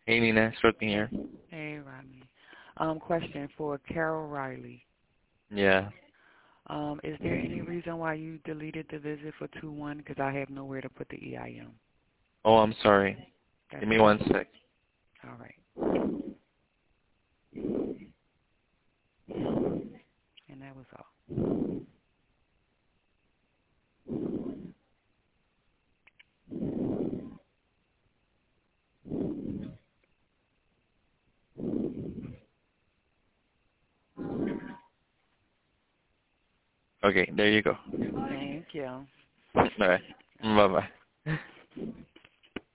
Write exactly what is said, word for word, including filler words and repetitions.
Hey, Nina. Stripping here. Hey, Rodney. Um, question for Carol Riley. Yeah. Um, is there any reason why you deleted the visit for two one? Because I have nowhere to put the E I M. Oh, I'm sorry. That's Give me okay. one sec. All right. And that was all. Okay, there you go. Thank you. All right. Bye-bye.